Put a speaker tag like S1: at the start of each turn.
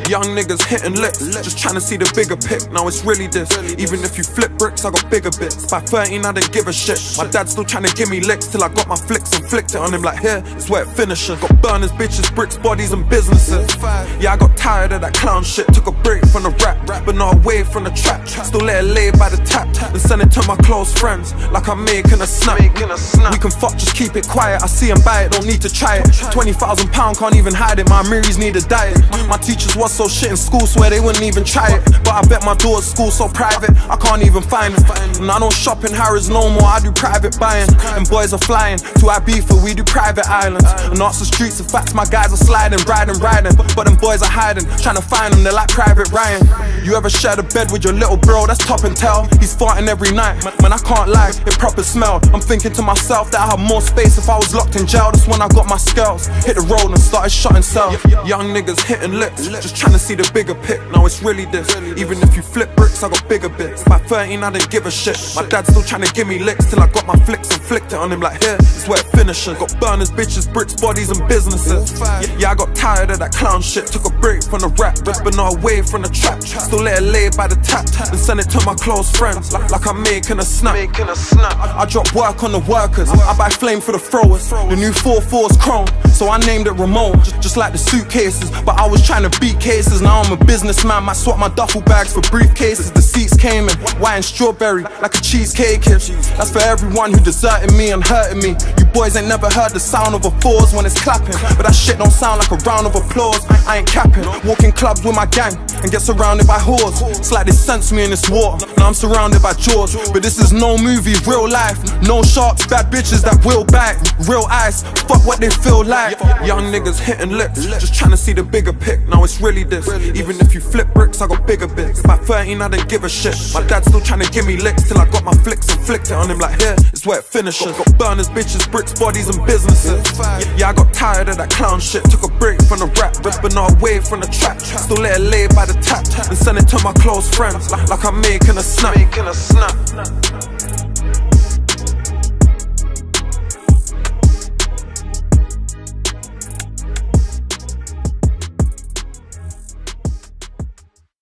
S1: Young niggas hitting licks, just trying to see the bigger pic. Now it's really this. Even if you flip bricks, I got bigger bits. By 13 I didn't give a shit. My dad's still trying to give me licks till I got my flicks and flicked it on him like here, it's where it finishes. Got burners, bitches, bricks, bodies and businesses. Yeah, I got tired of that clown shit. Took a break from the rap, but not away from the trap. Still let it lay by the tap and send it to my close friends like I'm making a snap. We can fuck, just keep it quiet. I see them buy it, don't need to try it. £20,000 can't even hide it. My Miris need a diet. My teachers was so shit in school, swear they wouldn't even try it. But I bet my daughter's school so private, I can't even find it. And I don't shop in Harrods no more, I do private buying. And boys are flying to Ibiza, we do private islands. And off the streets, in fact, my guys are sliding, riding. But them boys are hiding, trying to find them, they're like Private Ryan. You ever shared a bed with your little bro? That's top and tell. He's farting every night, man, I can't lie, it proper smell. I'm thinking to myself that I have more space if I was locked in jail. That's when I got my scales, hit the road and started shutting cells. Young niggas hitting licks, just trying to see the bigger pic. Now it's really this. Even if you flip bricks, I got bigger bits. By 13 I didn't give a shit. My dad's still trying to give me licks till I got my flicks and flicked it on him like here, it's where it finishes. Got burners, bitches, bricks, bodies and businesses. Yeah, I got tired of that clown shit. Took a break from the rap, but not away from the trap. Still let it lay by the tap and send it to my close friends like I'm making a snap. I drop work on the workers, I buy flame for the throwers. The new 4.4's chrome, so I named it Ramon, just like the suitcases. But I was trying to beat cases, now I'm a businessman. Might swap my duffel bags for briefcases. The seats came in white and strawberry like a cheesecake. That's for everyone who deserted me and hurting me. You boys ain't never heard the sound of applause when it's clapping, but that shit don't sound like a round of applause. I ain't capping, walking clubs with my gang and get surrounded by whores. It's like they sense me in this war. Now I'm surrounded by Jaws, but this is no movie, real life. No sharks, bad bitches that will bite. Real ice, fuck what they feel like. Young niggas hitting licks, just trying to see the bigger pic. Now it's really this. Even if you flip bricks, I got bigger bits. By 13 I didn't give a shit. My dad's still trying to give me licks till I got my flicks and flicked it on him like here, it's where it finishes. Got burners, bitches, bricks, bodies and businesses. Yeah, I got tired of that clown shit. Took a break from the rap, but not away from the trap. Still let it lay by the tap and send it to my close friends like I'm making a snap.